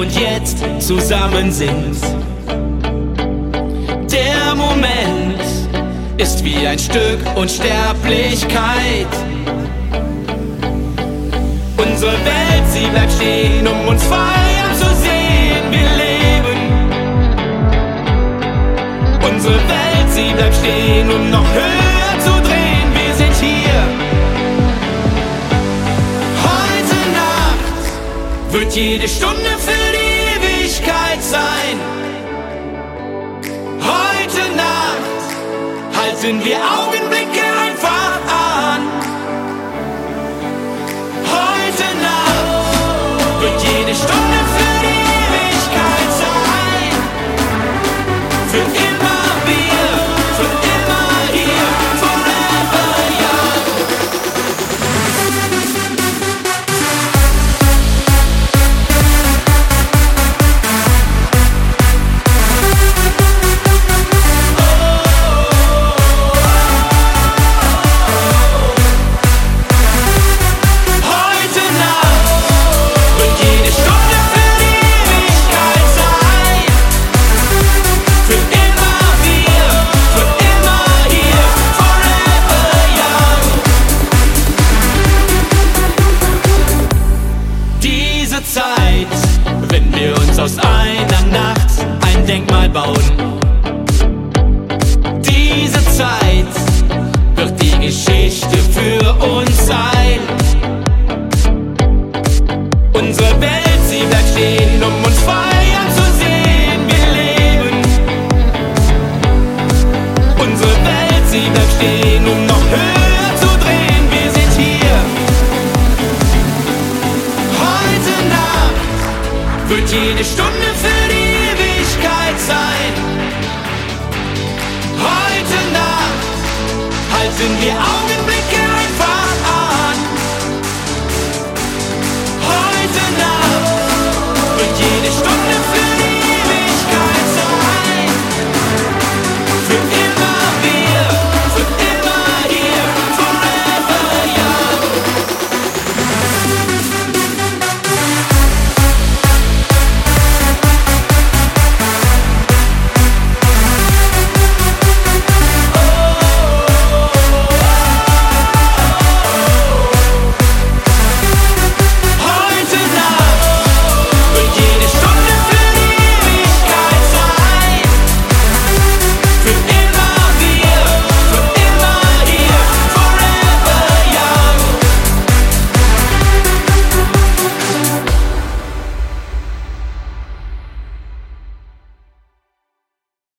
und jetzt zusammen sind. Der Moment ist wie ein Stück Unsterblichkeit. Unsere Welt, sie bleibt stehen, um uns feiern zu sehen. Wir leben. Unsere Welt, sie bleibt stehen, um noch höher zu drehen. Wir sind hier. Heute Nacht wird jede Stunde für die Ewigkeit sein. Heute Nacht halten wir Augenblicke einfach an. Heute Nacht wird jede Stunde für die Ewigkeit sein. Für immer wir, für immer hier, forever young. Heute Nacht wird jede Stunde für die Ewigkeit sein. Für immer wir, für immer hier, forever young. Diese Zeit, wenn wir uns aus einer Nacht ein Denkmal bauen. Diese Zeit wird die Geschichte für uns sein. Unsere Welt, sie bleibt stehen, um uns feiern zu sehen. Wir leben. Unsere Welt, sie bleibt stehen, um noch höher zu drehen. Wir sind hier. Heute Nacht wird jede Stunde für die Ewigkeit sein. Heute Nacht halten wir Augen